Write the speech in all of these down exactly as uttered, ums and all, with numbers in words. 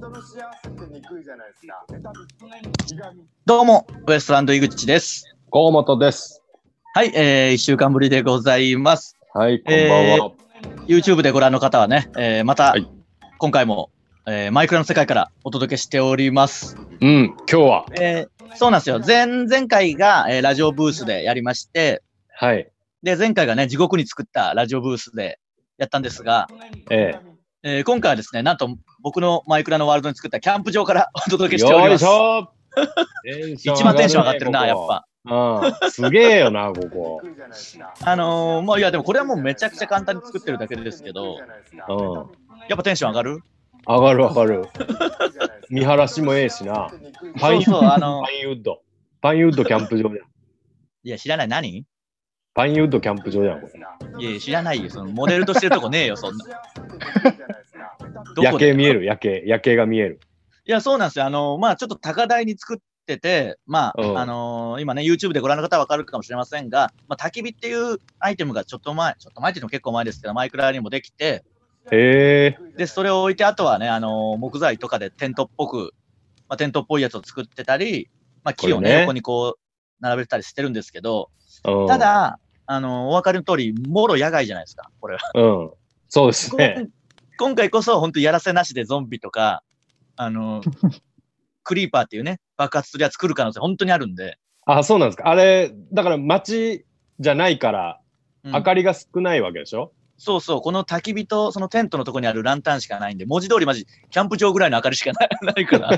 人の幸せってにくいじゃないですか。 どうも、ウエストランド井口です。 河本です。 はい、えー、一週間ぶりでございます。 はい、こんばんは。 えー、YouTube でご覧の方はね、えー、また、 はい、 今回も、えー、マイクラの世界からお届けしております。 うん、今日は、 えー、そうなんですよ。前々回が、えー、ラジオブースでやりまして、 はい。 で、前回がね、地獄に作ったラジオブースでやったんですが、 えええー、今回はですね、なんと僕のマイクラのワールドに作ったキャンプ場からお届けしております。 よいしょ。 一番テンション上がってるな、ここやっぱ。 うん、すげえよな、ここ。 あのー、まあ、いや、でもこれはもうめちゃくちゃ簡単に作ってるだけですけど、 うん、 やっぱテンション上がる？ 上がる上がる。見晴らしもええしな。 パイン、そうそう、あのー、 パインウッド。パインウッドキャンプ場じゃん。 いや、知らない。何？ パインウッドキャンプ場じゃん、これ。 いやいや、知らないよ。そのモデルとしてるとこねえよ、そんな。 夜景見える、夜景。夜景が見える。 いや、そうなんですよ。あのー、まあ、ちょっと高台に作ってて、まあ、 うん、 あのー、今ね、YouTube でご覧の方はわかるかもしれませんが、まあ、焚き火っていうアイテムがちょっと前、ちょっと前っていうのも結構前ですけど、マイクラにもできて、 へえ。 で、それを置いて、あとはね、あのー、木材とかでテントっぽく、まあ、テントっぽいやつを作ってたり、まあ、木をね、ね横にこう、並べてたりしてるんですけど、うん、ただ、あのー、お分かりの通り、もろ野外じゃないですか、これは。 うん。そうですね。 今回こそ、本当やらせなしでゾンビとか、あのー、クリーパーっていうね、爆発するやつ来る可能性本当にあるんで。 あ、そうなんですか。あれ、だから街じゃないから、明かりが少ないわけでしょ、うん、 そうそう、この焚き火とそのテントのとこにあるランタンしかないんで、文字通りマジ、キャンプ場ぐらいの明かりしかないから。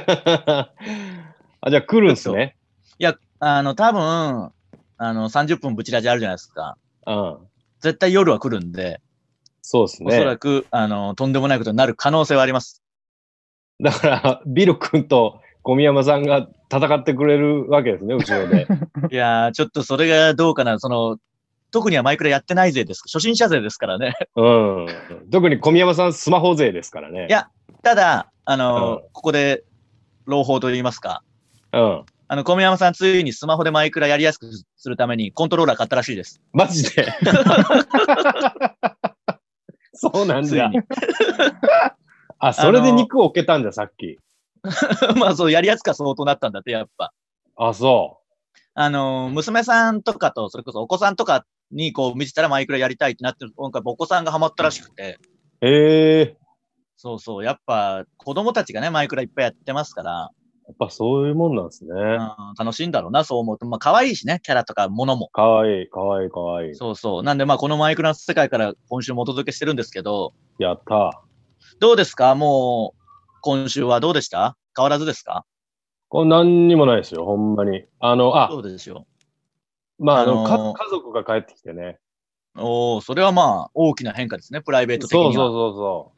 あ、じゃあ来るんすね。 いや、あの、多分、あの、さんじゅっぷんブチラジあるじゃないですか。 うん。 絶対夜は来るんで。 そうですね。 おそらく、あの、とんでもないことになる可能性はあります。 だから、ビル君と小宮山さんが戦ってくれるわけですね、後ろで。 いやー、ちょっとそれがどうかな、その、特にはマイクラやってない勢です。初心者勢ですからね。 うん。特に小宮山さんスマホ勢ですからね。 いや、ただ、あのーうん、ここで、朗報と言いますか。 うん。 あの、小宮山さんついにスマホでマイクラやりやすくするためにコントローラー買ったらしいです。 マジでそうなんだ。あ、それで肉を置けたんだ、さっき。 まあそう、やりやすくは相当なったんだって、やっぱ。 あ、そう。 あのー、娘さんとかと、それこそお子さんとかにこう見せたらマイクラやりたいってなってる、今回お子さんがハマったらしくて。 へえ。 そうそう、やっぱ子供たちがね、マイクラいっぱいやってますから。 やっぱそういうもんなんですね。うん、 楽しいんだろうな、そう思うと。まあ可愛いしね、キャラとかものも。 可愛い、可愛い、可愛い。 そうそう。なんでまあこのマイクラの世界から今週もお届けしてるんですけど。 やったー。 どうですか？もう、今週はどうでした？変わらずですか？ これ何にもないですよ、ほんまに。あの、あ、 そうですよ。 まあ、あの、あのー、家族が帰ってきてね。 おお、それはまあ、大きな変化ですね、プライベート的には。 そうそうそうそう。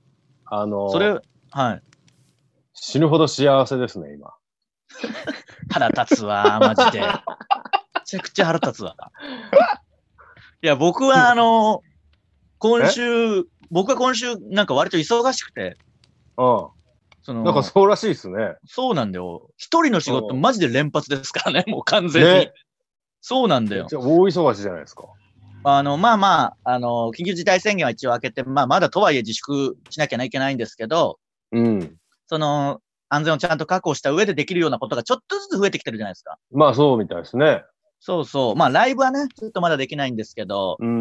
あのー、 それ、はい。 死ぬほど幸せですね、今。 腹立つわ、マジで。めちゃくちゃ腹立つわ。いや、僕はあのー、今週、僕は今週なんか割と忙しくて。 うん。そのなんかそうらしいですね。 そうなんだよ。一人の仕事マジで連発ですからね、もう完全に。ね、そうなんだよ。 じゃあ大忙しじゃないですか。 あの、まあまあ、あの、緊急事態宣言は一応明けて、まあまだとはいえ自粛しなきゃいけないんですけど、 うん。 その、安全をちゃんと確保した上でできるようなことがちょっとずつ増えてきてるじゃないですか。 まあそうみたいですね。 そうそう。まあライブはね、ちょっとまだできないんですけど、 うん。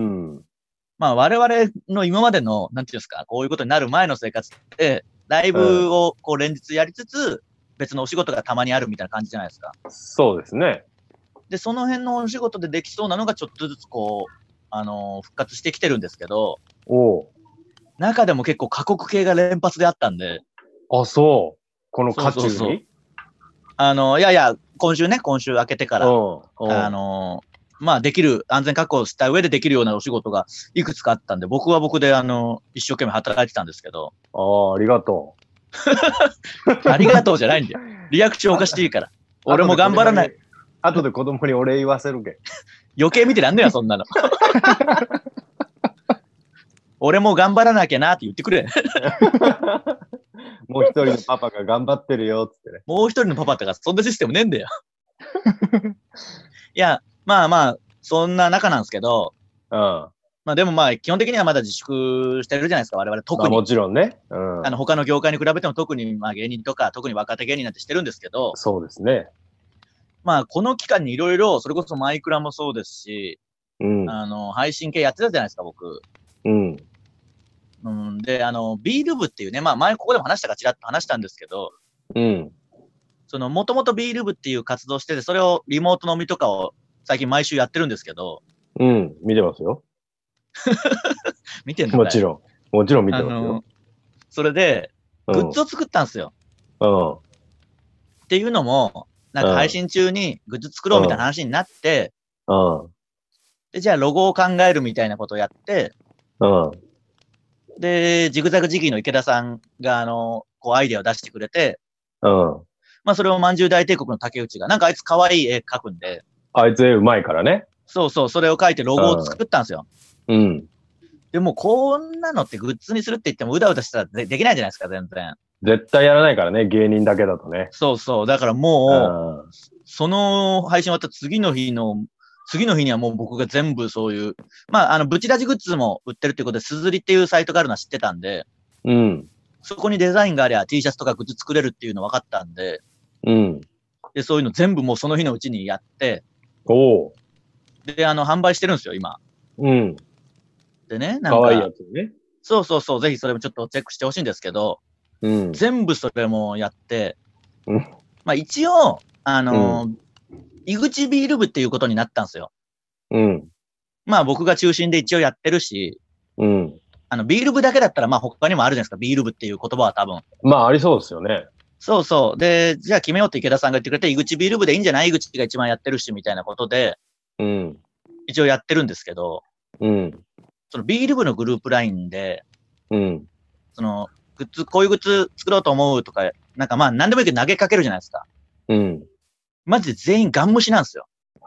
まあ我々の今までの、なんていうんですか、こういうことになる前の生活って、ライブをこう連日やりつつ、別のお仕事がたまにあるみたいな感じじゃないですか。 そうですね。 で、その辺のお仕事でできそうなのがちょっとずつこう、あのー、復活してきてるんですけど、 お中でも結構過酷系が連発であったんで。 あ、そう。この渦中にそうそうそうあのー、いやいや、今週ね、今週明けてから、あのー、まあできる、安全確保した上でできるようなお仕事がいくつかあったんで、僕は僕であの、一生懸命働いてたんですけど。 ああ、ありがとう。ありがとうじゃないんだよ。リアクションおかしいから。俺も頑張らない。 後で子供にお礼言わせるけ。 余計見てらんねえよ、そんなの。俺も頑張らなきゃなって言ってくれ。 もう一人のパパが頑張ってるよ、つってね。 もう一人のパパとか、そんなシステムねえんだよ。いや、まあまあ、そんな中なんですけど、 うん。ままあでもまあ、基本的にはまだ自粛してるじゃないですか、我々特に。 まあもちろんね。うん。 あの、他の業界に比べても特にまあ芸人とか、特に若手芸人なんてしてるんですけど、 そうですね。 まあ、この期間にいろいろ、それこそマイクラもそうですし、 うん。 あの、配信系やってたじゃないですか、僕。 うん。 うん、で、あの、ビール部っていうね、まあ前ここでも話したかちらっと話したんですけど、 うん。 その、もともとビール部っていう活動してて、それをリモート飲みとかを最近毎週やってるんですけど、 うん。見てますよ。 見てんのかいもちろん。もちろん見てあますよの。、それで、グッズを作ったんですよ。 うん。 っていうのも、なんか配信中にグッズ作ろうみたいな話になって、 うん。 で、じゃあロゴを考えるみたいなことをやって、 うん。 で、ジグザグジギーの池田さんが、あの、こうアイデアを出してくれて、 うん。 まあそれをまんじゅう大帝国の竹内が、なんかあいつ可愛い絵描くんで、 あいつ絵うまいからね。 そうそう、それを描いてロゴを作ったんですよ。 うん。 でもこんなのってグッズにするって言ってもうだうだしたらでできないじゃないですか、全然。 絶対やらないからね、芸人だけだとね。 そうそう。だからもう、その配信終わった次の日の、次の日にはもう僕が全部そういう、まあ、あの、ブチラジグッズも売ってるっていうことで、すずりっていうサイトがあるのは知ってたんで、 うん。 そこにデザインがありゃ T シャツとかグッズ作れるっていうの分かったんで、 うん。 で、そういうの全部もうその日のうちにやって、 おで、あの、販売してるんですよ、今。 うん。 でね、なんか。 かわいいやつね。 そうそうそう、ぜひそれもちょっとチェックしてほしいんですけど、 うん。 全部それもやって、 うん。 まあ一応、あのー、うん井口ビール部っていうことになったんですよ。 うん。 まあ僕が中心で一応やってるし、 うん。 あの、ビール部だけだったらまあ他にもあるじゃないですか、ビール部っていう言葉は多分。 まあ、ありそうですよね。 そうそう。で、じゃあ決めようって池田さんが言ってくれて、井口ビール部でいいんじゃない井口が一番やってるし、みたいなことで、 うん。 一応やってるんですけど、 うん。 そのビール部のグループラインで、 うん。 その、グッズ、こういうグッズ作ろうと思うとか、なんかまあ何でもいいけど投げかけるじゃないですか。 うん。 マジで全員ガン無視なんですよ。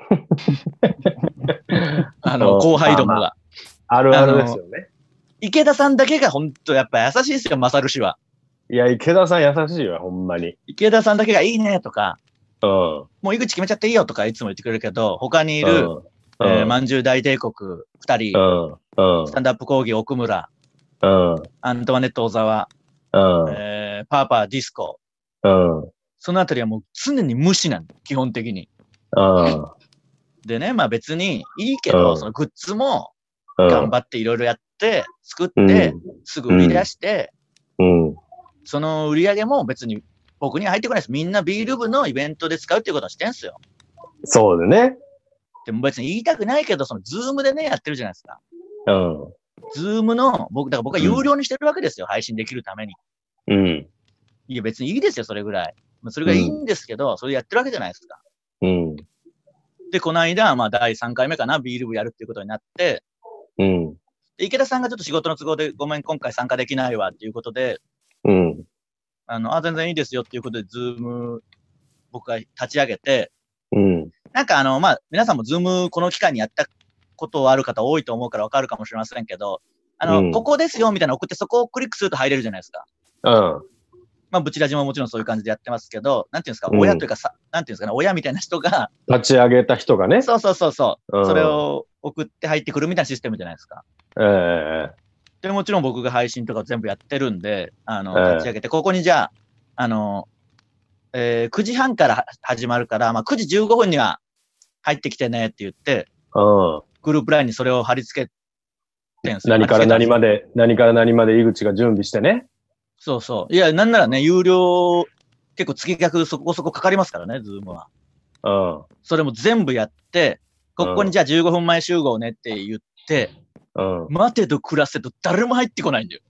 あの、後輩どもが。まああ、あるあるですよね。 池田さんだけが本当やっぱ優しいですよ、マサル氏は。 いや、池田さん優しいわ、ほんまに。 池田さんだけがいいねとか、 うん。 もう井口決めちゃっていいよとかいつも言ってくれるけど、他にいる、うんえー、まんじゅう大帝国二人、うんうん、スタンダップ講義奥村、うん、アントワネット小沢、うんえー、パーパーディスコ、うん、そのあたりはもう常に無視なんだ、基本的に。うん、でね、まあ別にいいけど、うん、そのグッズも頑張っていろいろやって、作って、うん、すぐ売り出して、うんうん、その売り上げも別に僕には入ってこないです。みんなビール部のイベントで使うっていうことをしてんすよ。 そうだね。 でも別に言いたくないけど、そのズームでね、やってるじゃないですか。 うん。 ズームの、僕、だから僕は有料にしてるわけですよ。うん、配信できるために。 うん。 いや別にいいですよ、それぐらい。それがいいんですけど、うん、それやってるわけじゃないですか。 うん。 で、この間、まあだいさんかいめかな、ビール部やるっていうことになって、 うん。 で、池田さんがちょっと仕事の都合で、ごめん、今回参加できないわっていうことで、 うん。 あの、あ、全然いいですよっていうことで、ズーム、僕が立ち上げて、 うん。 なんかあの、まあ、皆さんもズームこの期間にやったことある方多いと思うからわかるかもしれませんけど、あの、うん、ここですよみたいなの送ってそこをクリックすると入れるじゃないですか。 うん。 まあ、ブチラジももちろんそういう感じでやってますけど、なんていうんですか、うん、親というかさ、なんていうんですかね、親みたいな人が。 立ち上げた人がね。 そうそうそうそう、うん。それを送って入ってくるみたいなシステムじゃないですか。 ええー。 で、もちろん僕が配信とか全部やってるんで、あの、立ち上げて、ここにじゃあ、あの、えー、くじはんから始まるから、まあ、くじじゅうごふんには入ってきてねって言って、 うん、 グループラインにそれを貼り付けてんすよ。 何から何まで、何から何まで井口が準備してね。 そうそう。いや、なんならね、有料、結構月額そこそこかかりますからね、ズームは。 うん。 それも全部やって、ここにじゃあじゅうごふんまえ集合ねって言って、うん、待てと暮らせと誰も入ってこないんだよ。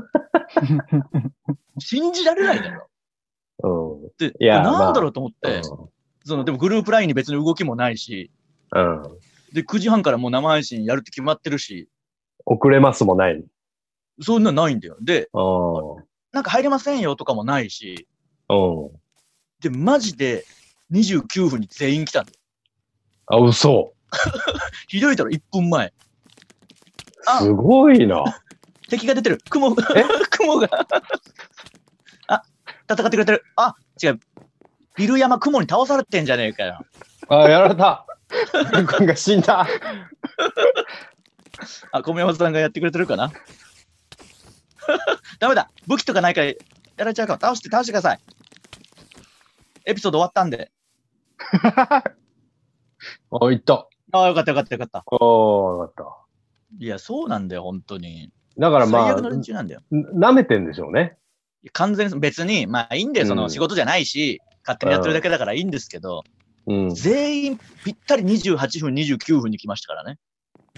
信じられないんだよ。うん、で、いやなんだろうと思って、まあうん、そのでもグループラインに別に動きもないし、うん、で、くじはんからもう生配信やるって決まってるし、 遅れますもない。 そんなないんだよ。で、なんか入れませんよとかもないし、うん、で、マジでにじゅうきゅうふんに全員来たんだよ。 あ、嘘。 ひどいだろ、いっぷんまえ。 すごいな。 敵が出てる。雲が、雲が。あ、戦ってくれてる。あ、違う。ビル山雲に倒されてんじゃねえかよ。 あ、やられた。君が死んだ。 あ、小宮山さんがやってくれてるかなダメだ。武器とかないからやられちゃうから。倒して、倒してください。エピソード終わったんで。 あ、いった。 ああ、よかったよかったよかった。 ああ、よかった。 いや、そうなんだよ、本当に。 だからまあ、 最悪の連中なんだよ。 舐めてんでしょうね。 完全に別に、まあいいんだよ、その仕事じゃないし、うん、勝手にやってるだけだからいいんですけど、うん、全員ぴったりにじゅうはちふん、にじゅうきゅうふんに来ましたからね。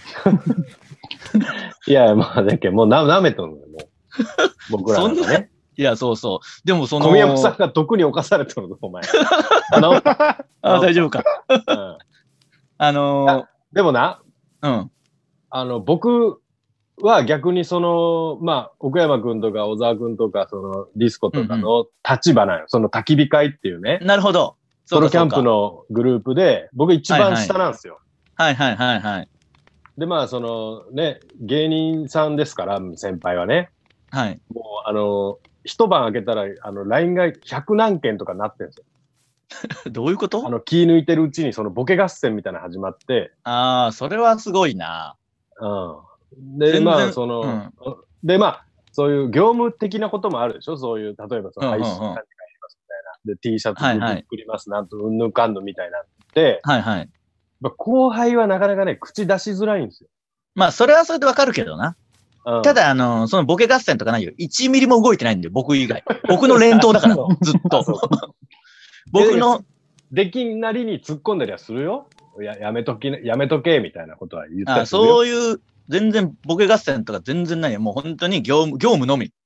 いや、まあ、だけど、もうな舐めとんのよ、もう。僕らなんかね。 いや、そうそう。でもその。 小宮山さんが毒に侵されてるの、お前。 あの、あ、大丈夫か。うん、あのー、 でもな、 うん。 あの、僕は逆にその、まあ、奥山くんとか小沢くんとか、その、ディスコとかの立場なの、うんうん、その焚き火会っていうね。 なるほど。 ソロキャンプのグループで、僕一番下なんですよ。 はいはい、はいはいはいはい。 で、まあ、そのね、芸人さんですから、先輩はね。 はい。 もう、あの、一晩開けたら、あの、ライン がひゃく何件とかなってるんですよ。どういうこと？ あの、気抜いてるうちに、そのボケ合戦みたいなの始まって。 ああ、それはすごいな。 うん。で、まあ、その、うん、で、まあ、そういう業務的なこともあるでしょ？そういう、例えば、その配信何時間やりますみたいな。で、T シャツ作ります、なんと、うんぬんかんぬんみたいなって。 はいはい。 後輩はなかなかね、口出しづらいんですよ。 まあ、それはそれでわかるけどな。うん、ただ、あの、そのボケ合戦とかないよ。いちミリも動いてないんだよ、僕以外。僕の連投だから、ずっと。僕の。 できんなりに突っ込んだりはするよ。や、やめとき、やめとけ、みたいなことは言ったりするよ。 あ、そういう、全然ボケ合戦とか全然ないよ。もう本当に業務、業務のみ。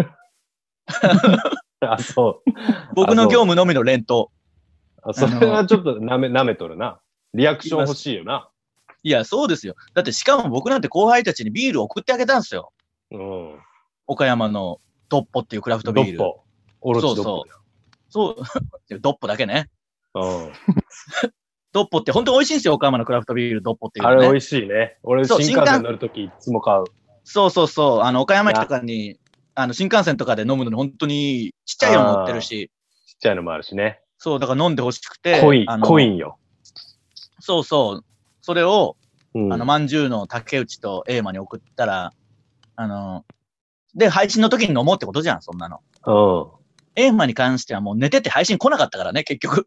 あ、そう。 僕の業務のみの連投。 あ、それはちょっと舐め、舐めとるな。リアクション欲しいよな。 いや、そうですよ。だってしかも僕なんて後輩たちにビールを送ってあげたんですよ。うん。岡山のドッポっていうクラフトビール。 ドッポ。オロチドッポ。 そうそう。そう。ドッポだけね。 うん。 ドッポって本当に美味しいんですよ、岡山のクラフトビール、ドッポっていう、ね。 あれ美味しいね。俺新幹線乗るときいつも買う。 そうそうそう。あの、岡山駅とかに、あの、新幹線とかで飲むのに本当にちっちゃいのも売ってるし。 ちっちゃいのもあるしね。 そう、だから飲んでほしくて。 コイン、コインよ。 そうそう。それを、うん、あの、まんじゅうの竹内とエーマに送ったら、あの、で、配信の時に飲もうってことじゃん、そんなの。 うん。 エーマに関してはもう寝てて配信来なかったからね、結局。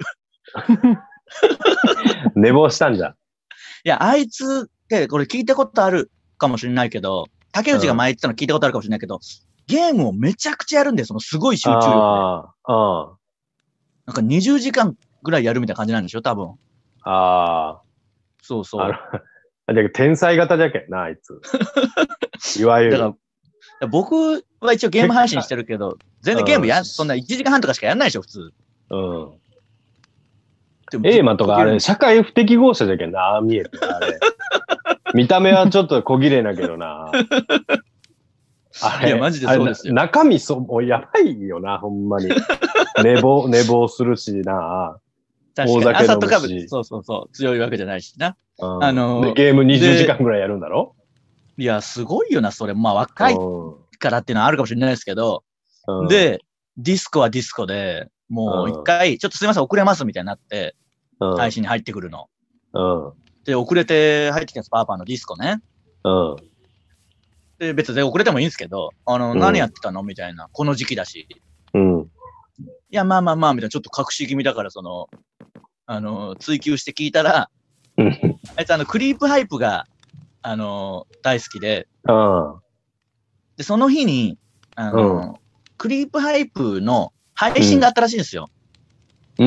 寝坊したんじゃん。いや、あいつって、これ聞いたことあるかもしれないけど、竹内が前言ってたの聞いたことあるかもしれないけど、うん、ゲームをめちゃくちゃやるんだよ、そのすごい集中力で。 ああ。 なんかにじゅうじかんぐらいやるみたいな感じなんでしょ、多分。 ああ。 そうそう。 あの天才型じゃけんな、あいつ。いわゆる。だから僕は一応ゲーム配信してるけど、全然ゲームや、うん、そんないちじかんはんとかしかやんないでしょ、普通。 うん。エーマとかあれ、社会不適合者じゃけんな、ああ見えて、あれ。見た目はちょっと小綺麗なけどな。あれ、 いや、マジでそうですよ。 中身そ、もうやばいよな、ほんまに。寝坊、寝坊するしな。 確かに。朝とか、そうそうそう、強いわけじゃないしな。 うん、あのー、で、ゲームにじゅうじかんぐらいやるんだろ？ いや、すごいよな、それ。まあ、若いからっていうのはあるかもしれないですけど。うん、で、ディスコはディスコで、もう一回、ちょっとすいません、遅れますみたいになって、うん、配信に入ってくるの。うん、で、遅れて入ってきたんです、パーパーのディスコね。うん、で、別で遅れてもいいんですけど、あの、うん、何やってたのみたいな。この時期だし。うん、いや、まあまあまあ、みたいな、ちょっと隠し気味だから、その、あの、追求して聞いたら、あいつあの、クリープハイプが、あの、大好きで、で、その日に、あの、うん、クリープハイプの配信があったらしいんですよ。 うん。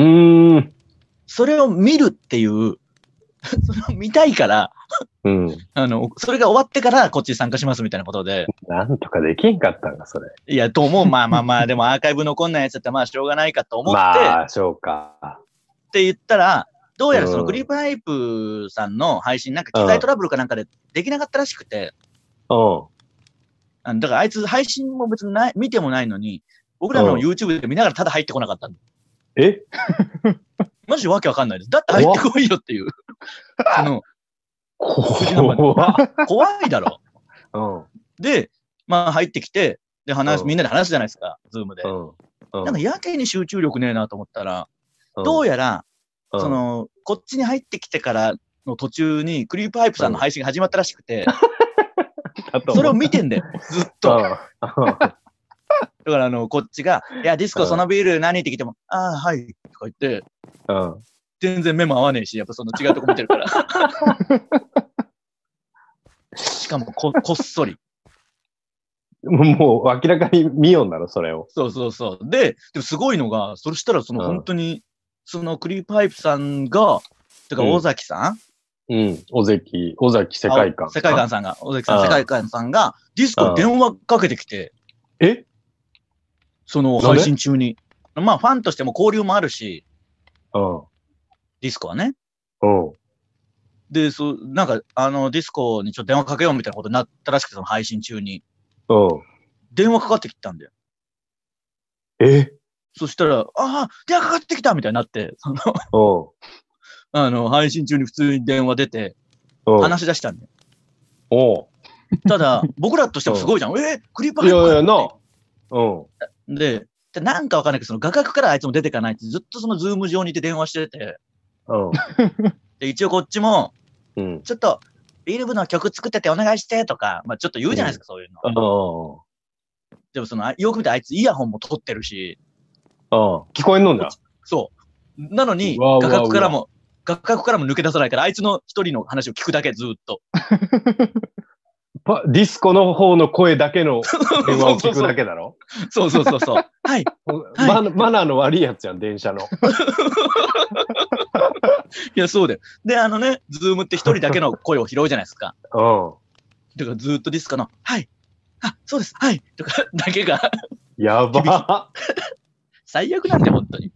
うーん。 それを見るっていう、それを見たいから、うん、あの、それが終わってからこっちに参加しますみたいなことで。 なんとかできんかったんか、それ。 いや、と思う。まあまあまあ、でもアーカイブ残んないやつだったらまあしょうがないかと思って。 まあ、そうか。 って言ったら、どうやらそのクリープハイプさんの配信なんか機材トラブルかなんかでできなかったらしくて。うん。だからあいつ配信も別にない、見てもないのに、僕らの YouTube で見ながらただ入ってこなかったんだ。 えマジでわけわかんないです。だって入ってこいよっていう。その、 怖怖いだろ。うん。で、まあ入ってきて、で話す、みんなで話すじゃないですか、ズームで。うんうん、なんかやけに集中力ねえなと思ったら、うん、どうやら、うん、その、こっちに入ってきてからの途中にクリープハイプさんの配信が始まったらしくて、 たと思う。 それを見てんだよ、ずっと。だから、あの、こっちが、いや、ディスコそのビール何って聞いても、ああ、はい、とか言って、うん、全然目も合わねえし、やっぱその違うとこ見てるから。しかもこ、こっそり。 もう明らかに見よんだろ、それを。 そうそうそう。で、でもすごいのが、それしたらその本当に、うん、そのクリーパイプさんが、てか尾崎さん、 うん、うん、尾崎、尾崎世界観。 世界観さんが、尾崎さん、世界観さんが、ディスコに電話かけてきて、 えその配信中に。まあ、ファンとしても交流もあるし、 うん、 ディスコはね。 うん。 で、そう、なんか、あの、ディスコにちょっと電話かけようみたいなことになったらしくて、その配信中に。 うん。 電話かかってきたんだよ。 えそしたら、ああ、電話かかってきたみたいになって、その、あの、配信中に普通に電話出て、話し出したんだよ。 おただ、僕らとしてもすごいじゃん。えー、クリーパーいやいや、な。 うん。で、なんかわかんないけど、その画角からあいつも出てかないって、ずっとそのズーム上にいて電話してて、うん。で、一応こっちも、うん、ちょっと、ビール部の曲作っててお願いしてとか、まあちょっと言うじゃないですか、うん、そういうの。でもその、よく見てあいつイヤホンも取ってるし。 ああ、聞こえんのんだ。 そう。なのに、画角からも、画角からも抜け出さないから、あいつの一人の話を聞くだけ、ずっと。 ディスコの方の声だけの電話を聞くだけだろそうそうそうそう。はい。 マ, マナーの悪いやつやん、電車の。 いや、そうだよ。で、あのね、ズームって一人だけの声を拾うじゃないですか。うん。だからずっとディスコの、はい。あ、そうです。はい。とかだけが。 やば。 最悪なんだよ、本当に。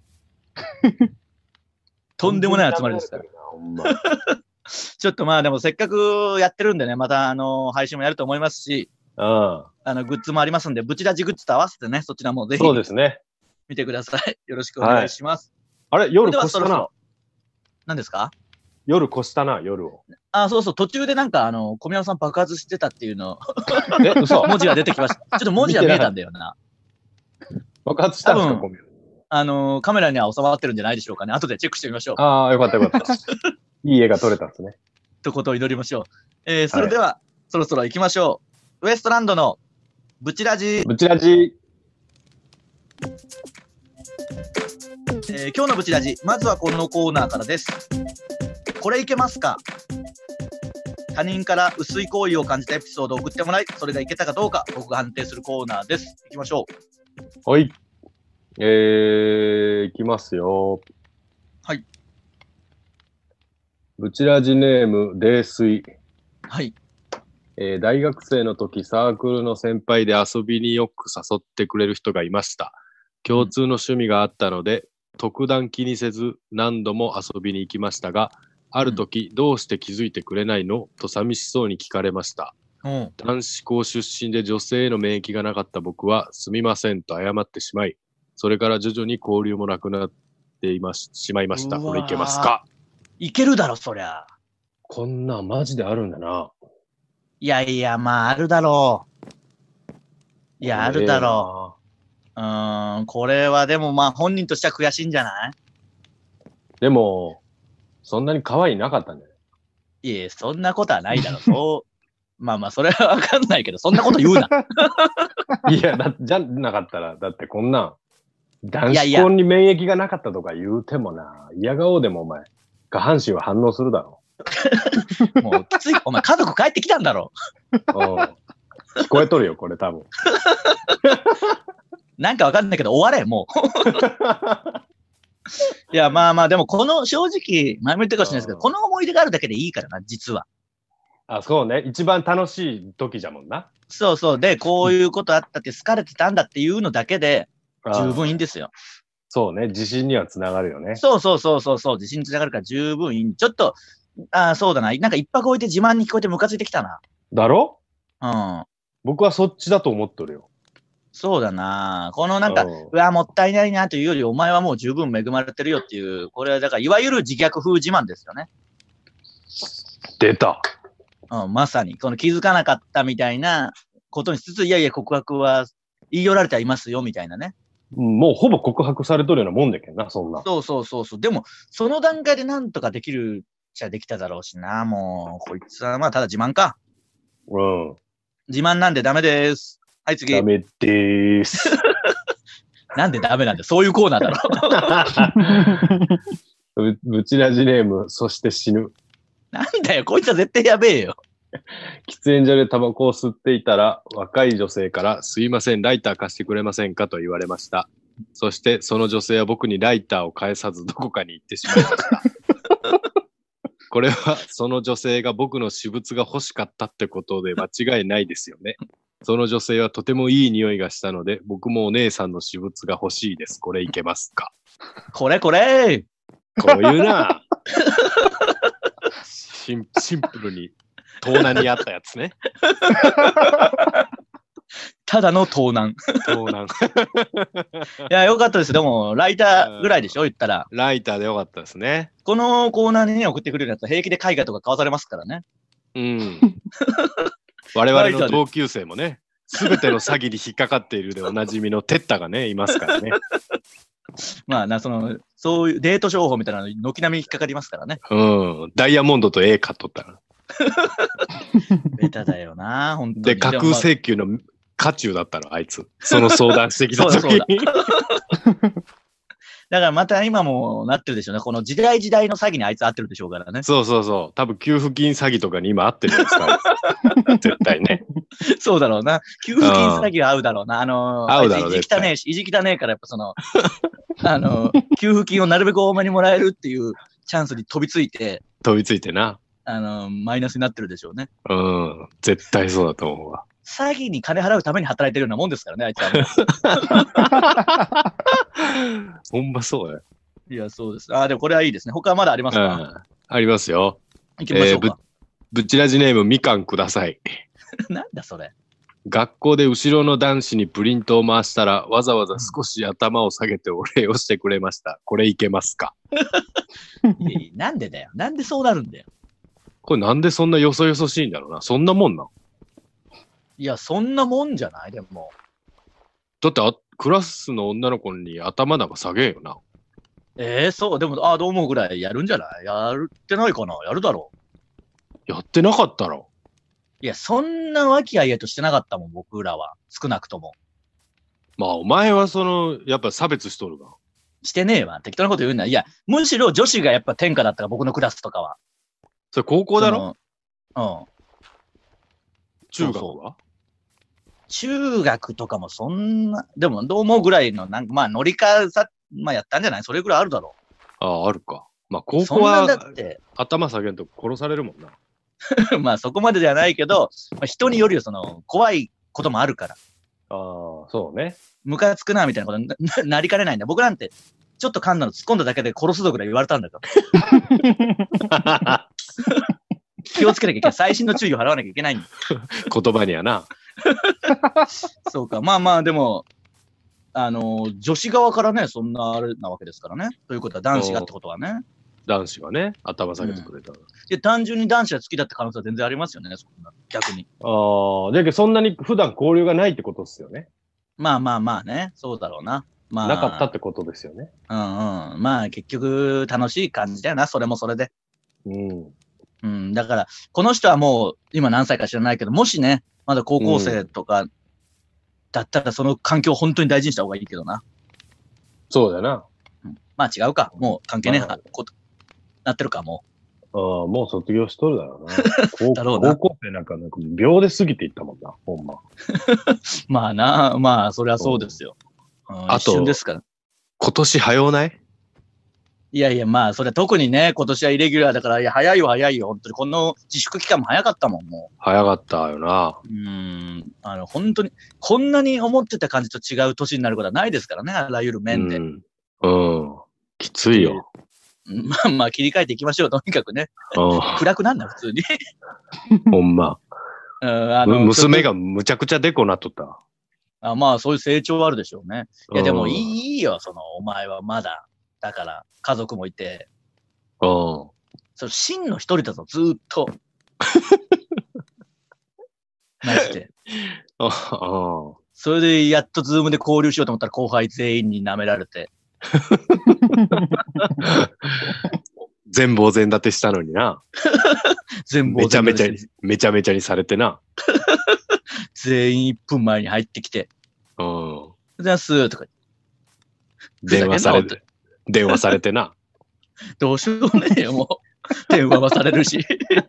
とんでもない集まりですから。ちょっとまあでもせっかくやってるんでね、またあの配信もやると思いますし、うん、あのグッズもありますんで、ブチラジグッズと合わせてね、そちらもぜひそうですね。 見てください。よろしくお願いします。 はい、あれ、夜越したな。 何ですか？ 夜越したな、夜を。 あ、そうそう、途中でなんかあの小宮さん爆発してたっていうのえ、嘘文字が出てきました。ちょっと文字が見えたんだよな。 爆発したんですか、小宮。 あのカメラには収まってるんじゃないでしょうかね。後でチェックしてみましょう。 ああ、よかったよかった。いい絵が撮れたんですね。 とことを祈りましょう。えー、それでは、はい、そろそろ行きましょう。ウエストランドのブチラジ。 ブチラジ。 えー、今日のブチラジ、まずはこのコーナーからです。これいけますか？他人から薄い行為を感じたエピソードを送ってもらい、それがいけたかどうか僕が判定するコーナーです。行きましょう。はい。えー、いきますよ。 はい。 ブチラジネーム、泥酔。 はい。 えー、大学生の時、サークルの先輩で遊びによく誘ってくれる人がいました。共通の趣味があったので、うん、特段気にせず何度も遊びに行きましたが、ある時、うん、どうして気づいてくれないのと寂しそうに聞かれました。うん、男子校出身で女性への免疫がなかった僕は、すみませんと謝ってしまい、それから徐々に交流もなくなっていまし、しまいました。これいけますか？ いけるだろ、そりゃ。 こんなんマジであるんだな。 いやいや、まあ、あるだろう。いや、あるだろう。うーん、これはでもまあ、本人としては悔しいんじゃない？ でも、そんなに可愛いなかったんだよ。 いや、そんなことはないだろう。そう、まあまあ、それはわかんないけど、そんなこと言うな。 いや、だ、じゃなかったら、だってこんなん、男子校に免疫がなかったとか言うてもな、嫌顔でもお前、下半身は反応するだろ。 もうきつい。お前家族帰ってきたんだろ。 聞こえとるよ、これ多分。 なんかわかんないけど終われ、もう。いや、まあまあ、でもこの正直、前も言ってるかもしれないですけど、この思い出があるだけでいいからな、実は。 あ、そうね。一番楽しい時じゃもんな。 そうそう。で、こういうことあったって好かれてたんだっていうのだけで、十分いいんですよ。 そうね。自信にはつながるよね。 そうそうそうそうそう。自信につながるから十分いい。ちょっと、ああ、そうだな。なんか一泊置いて自慢に聞こえてムカついてきたな。 だろ？ うん。 僕はそっちだと思っとるよ。 そうだな。このなんか、うわ、もったいないなというより、お前はもう十分恵まれてるよっていう、これはだから、いわゆる自虐風自慢ですよね。 出た。 うん、まさに。この気づかなかったみたいなことにしつつ、いやいや、告白は言い寄られてはいますよ、みたいなね。 もうほぼ告白されとるようなもんだけどな、そんな。 そうそうそうそう。でも、その段階でなんとかできるっちゃできただろうしな、もう、こいつはまあ、ただ自慢か。 うん。 自慢なんでダメです。はい、次。 ダメでーす。 なんでダメなんだそういうコーナーだろ。ぶ、ぶちラジネーム、そして死ぬ。 なんだよ、こいつは絶対やべえよ。 喫煙所でタバコを吸っていたら、若い女性から、すいません、ライター貸してくれませんかと言われました。そして、その女性は僕にライターを返さず、どこかに行ってしまいました。これは、その女性が僕の私物が欲しかったってことで間違いないですよね。その女性はとてもいい匂いがしたので、僕もお姉さんの私物が欲しいです。これいけますか？ これこれこういうなシン、シンプルに盗難にあったやつね。 ただの盗難。 盗難。 いや、よかったです。でも、ライターぐらいでしょ言ったら。 ライターでよかったですね。 このコーナーに、ね、送ってくれるやつは平気で絵画とか買わされますからね。 うん。我々の同級生もね、すべての詐欺に引っかかっているでおなじみのテッタがね、いますからね。 まあな、その、そういうデート商法みたいなの軒並み引っかかりますからね。 うん。ダイヤモンドと A 買っとったら。 ベタだよな、本当に。 で、架空請求の渦中だったの、あいつ。その相談してきた時に。 だからまた今もなってるでしょうね。この時代時代の詐欺にあいつ合ってるでしょうからね。 そうそうそう。多分給付金詐欺とかに今合ってるんですか絶対ね。 そうだろうな。給付金詐欺は合うだろうな。あのー、 合うだろう意地汚ねえし、意地汚ねえからやっぱその、あのー、給付金をなるべく多めにもらえるっていうチャンスに飛びついて。 飛びついてな。 あのー、マイナスになってるでしょうね。 うん。絶対そうだと思うわ。 詐欺に金払うために働いてるようなもんですからね、あいつは。 ほんまそうだよ。 いや、そうです。ああ、でもこれはいいですね。他はまだありますか？うん、 ありますよ。 行きましょうか。 えー、ぶ、ぶちラジネームみかんください。 なんだそれ。 学校で後ろの男子にプリントを回したら、わざわざ少し頭を下げてお礼をしてくれました。これいけますか？ いやいや、なんでだよ。なんでそうなるんだよ。 これなんでそんなよそよそしいんだろうな。そんなもんなん？ いや、そんなもんじゃないでも。 だってあ、クラスの女の子に頭なんか下げんよな。 ええー、そう。でも、ああ、どう思うぐらいやるんじゃない？やってないかな？やるだろう。やってなかったろ。 いや、そんな和気あいあいとしてなかったもん、僕らは。少なくとも。 まあ、お前はその、やっぱ差別しとるが。 してねえわ。適当なこと言うんだ。いや、むしろ女子がやっぱ天下だったから、僕のクラスとかは。 それ高校だろ？ うん。 中学は？ そうそう中学とかもそんな、でもどう思うぐらいの、なんかまあ乗り換えさ、まあやったんじゃない？それぐらいあるだろう。ああ、あるか。まあ高校はだって頭下げんと殺されるもんな。 まあそこまでではないけど、まあ、人によるよ、その怖いこともあるから。 ああ、そうね。 ムカつくなみたいなことに な, なりかねないんだ。僕なんてちょっと噛んだの突っ込んだだけで殺すぞぐらい言われたんだから。気をつけなきゃいけない。細心の注意を払わなきゃいけないんだ。 言葉にはな。 そうか。まあまあ、でも、あのー、女子側からね、そんなあれなわけですからね。ということは男子がってことはね。 男子がね、頭下げてくれた、うん。 で、単純に男子が好きだって可能性は全然ありますよね、そんな逆に。 ああ、だけどそんなに普段交流がないってことですよね。 まあまあまあね、そうだろうな。まあ、 なかったってことですよね。 うんうん。まあ結局楽しい感じだよな、それもそれで。 うん。 うん、だから、この人はもう今何歳か知らないけど、もしね、まだ高校生とかだったらその環境を本当に大事にした方がいいけどな。 そうだな。 うん、まあ違うか。もう関係ねえは、こなってるか、もう。ああ、もう卒業しとるだろうな。 だろうな。 高校生なんかなんか秒で過ぎていったもんな、ほんま。 まあな、まあそれはそうですよ。うん、あと、一瞬ですから。 今年早うない？ いやいや、まあ、それ特にね、今年はイレギュラーだから、いや、早いよ、早いよ、本当に。この自粛期間も早かったもん、もう。 早かったよな。 うん。あの、本当に、こんなに思ってた感じと違う年になることはないですからね、あらゆる面で。うん。 うん、きついよ。 まあまあ、切り替えていきましょう、とにかくね。暗くなんな、普通に。 ほんま。 うん、あの娘がむちゃくちゃデコなっとった。 あ、まあ、そういう成長はあるでしょうね。いや、でもいいよ、その、お前はまだ。だから、家族もいて。 うん。 それ、真の一人だぞ、ずーっと。マジで。 ああ。 それで、やっとズームで交流しようと思ったら、後輩全員に舐められて。 全坊全立てしたのにな。 全坊全立て。めちゃめちゃに、めちゃめちゃにされてな。 全員いっぷんまえに入ってきて、 うん。 おはようございますとか。 電話されて、電話されてな。 どうしようもねえよ、もう。電話はされるし。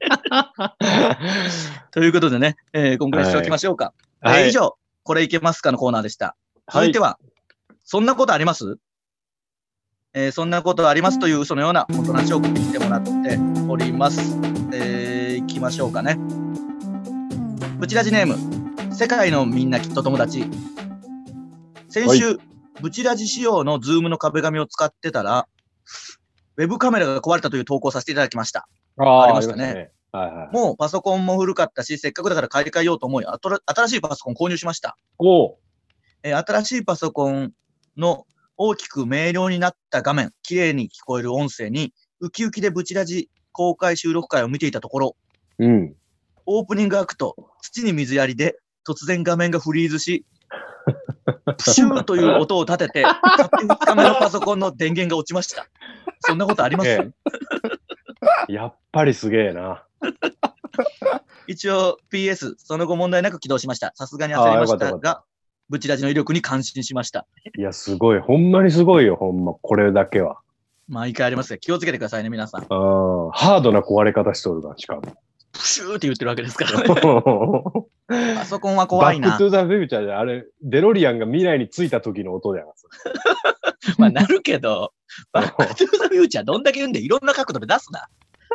ということでね、えー、今回しておきましょうか。はい、えー、以上、これいけますかのコーナーでした。続いては、はい、そんなことあります、えー、そんなことありますという嘘のような本当の話を聞いてもらっております。えー、いきましょうかね。ブチラジネーム、世界のみんなきっと友達。先週、はい、ブチラジ仕様のズームの壁紙を使ってたら、ウェブカメラが壊れたという投稿させていただきました。あ, ありましたね。ありましたね。はいはい、もうパソコンも古かったし、せっかくだから買い替えようと思い、新しいパソコン購入しました。おえー、新しいパソコンの大きく明瞭になった画面、綺麗に聞こえる音声に、ウキウキでブチラジ公開収録会を見ていたところ、うん、オープニングアクト、土に水やりで突然画面がフリーズし、プシューという音を立てて、勝手にふつかめのパソコンの電源が落ちました。そんなことあります？ええ、やっぱりすげえな。 一応 ピーエス、その後問題なく起動しました。さすがに焦りましたが、ブチラジの威力に感心しました。 いや、すごい。ほんまにすごいよ、ほんま。これだけは。 毎回ありますが、気をつけてくださいね、皆さん。あハードな壊れ方しとるな、しかも。 プシューって言ってるわけですからね。パソコンは怖いな。 バックトゥザフューチャーで、あれ、デロリアンが未来に着いた時の音じゃないですか。 まあ、なるけど、バックトゥザフューチャーどんだけ言うんでいろんな角度で出すな。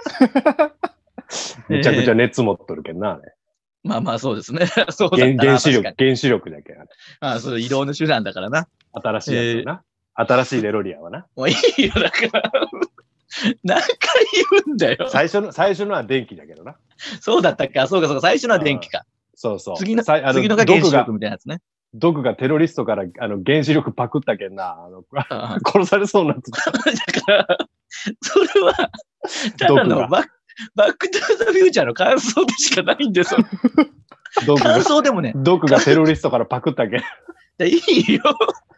めちゃくちゃ熱持っとるけんな、あれ。 まあまあ、そうですね。そうだ原, 原子力、原子力だけどね。 ああ、そう、移動の手段だからな。 新しいやつだな。えー、新しいデロリアンはな。 もういいよ、だから。何回言うんだよ。 最初の、最初のは電気だけどな。 そうだったか、そうか、そうか、最初のは電気か。 そうそう。 次の、あの次のが原子力みたいなやつね。 毒がテロリストからあの原子力パクったけんな、あの殺されそうになってた。 だから、それは、ただのバック、バックトゥーザフューチャーの感想でしかないんですよ。感想でもね。 毒がテロリストからパクったけん。 いいよ。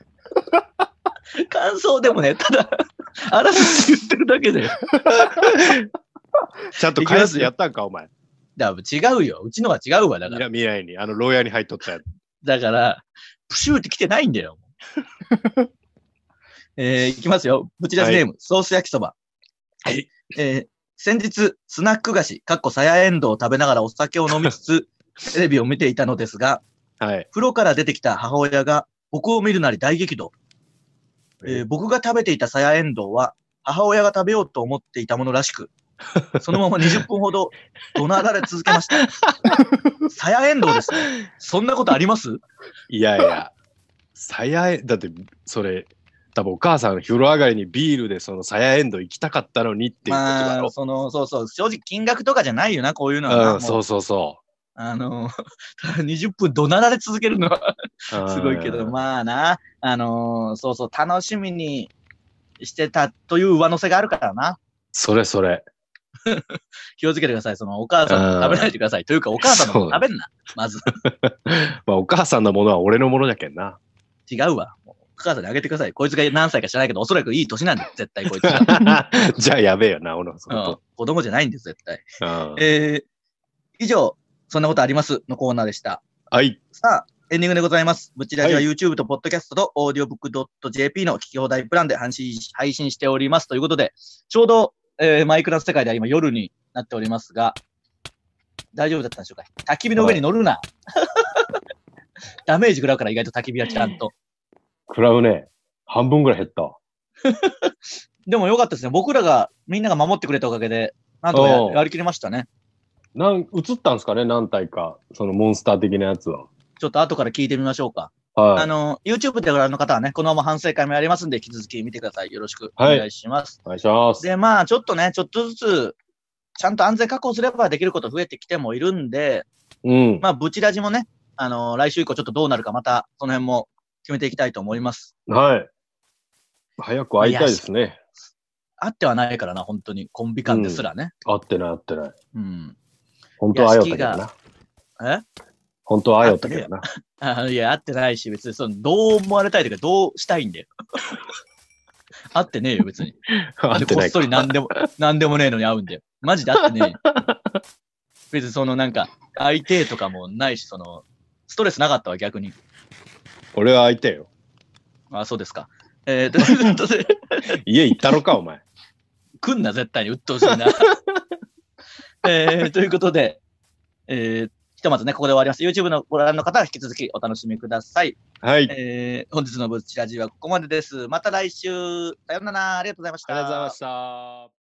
感想でもね、ただ、あらすじ言ってるだけで。 ちゃんと返すやったんか、お前。 だ違うよ。うちのは違うわ、だから。 未来に、あの、牢屋に入っとったやつ。 だから、プシューって来てないんだよ。えー、いきますよ。ブチラジネーム、はい、ソース焼きそば。はい。えー、先日、スナック菓子、かっこさやえんどうを食べながらお酒を飲みつつ、テレビを見ていたのですが、はい。風呂から出てきた母親が僕を見るなり大激怒。えー、僕が食べていたさやえんどうは、母親が食べようと思っていたものらしく、そのままにじゅっぷんほど怒鳴られ続けました。さやえんどうですね。そんなことあります？ いやいや、さやえ、だってそれ、多分お母さんの風呂上がりにビールでそのさやえんどう行きたかったのにっていうことだろ。 まあ、その、そうそう、正直金額とかじゃないよな、こういうのは。 うん、そうそうそう。 あの、にじゅっぷん怒鳴られ続けるのはすごいけど、まあな、あの、そうそう、楽しみにしてたという上乗せがあるからな。 それそれ。 気をつけてください。そのお母さんも食べないでください。というか、お母さんのもの食べんな。まず。 まあ、お母さんのものは俺のものじゃけんな。 違うわ。お母さんにあげてください。こいつが何歳か知らないけど、おそらくいい年なんだよ。絶対こいつが。 じゃあやべえよな、俺の。 子供じゃないんです、絶対。えー、以上、そんなことありますのコーナーでした。 はい。 さあ、エンディングでございます。ブチラジは YouTube と Podcast と オーディオブックドットジェーピー の聞き放題プランで配信配信しております。ということで、ちょうど、えー、マイクラの世界では今夜になっておりますが、大丈夫だったんでしょうか？焚き火の上に乗るな。はい、ダメージ食らうから意外と焚き火はちゃんと。 食らうね。半分ぐらい減った。 でもよかったですね。僕らが、みんなが守ってくれたおかげで、なんとか や, やりきりましたね。 なん、映ったんですかね、何体か。そのモンスター的なやつは。 ちょっと後から聞いてみましょうか。はい。あの、YouTube でご覧の方はね、このまま反省会もやりますんで、引き続き見てください。よろしくお願いします。 はい、お願いします。 で、まあ、ちょっとね、ちょっとずつ、ちゃんと安全確保すればできること増えてきてもいるんで、うん。まあ、ブチラジもね、あのー、来週以降ちょっとどうなるか、また、その辺も決めていきたいと思います。 はい。早く会いたいですね。 会ってはないからな、本当に。コンビ間ですらね。 うん、会ってない、会ってない。 うん。 本当は会よったけどな。 え本当は会よったけどな。 あいや、会ってないし、別にその、どう思われたいというか、どうしたいんだよ。会ってねえよ、別に。なんでこっそりなんでも、なんでもねえのに会うんだよ。マジで会ってねえよ。別にそのなんか、相手とかもないし、その、 ストレスなかったわ、逆に。 俺は相手よ。 あ、そうですか。えー、ということで。 家行ったろか、お前。 来んな、絶対に。うっとうしいな。えー、ということで、えー、ひとまずね、ここで終わります。YouTube のご覧の方は引き続きお楽しみください。 はい。 えー、本日のブチラジはここまでです。また来週。さようなら。ありがとうございました。 ありがとうございました。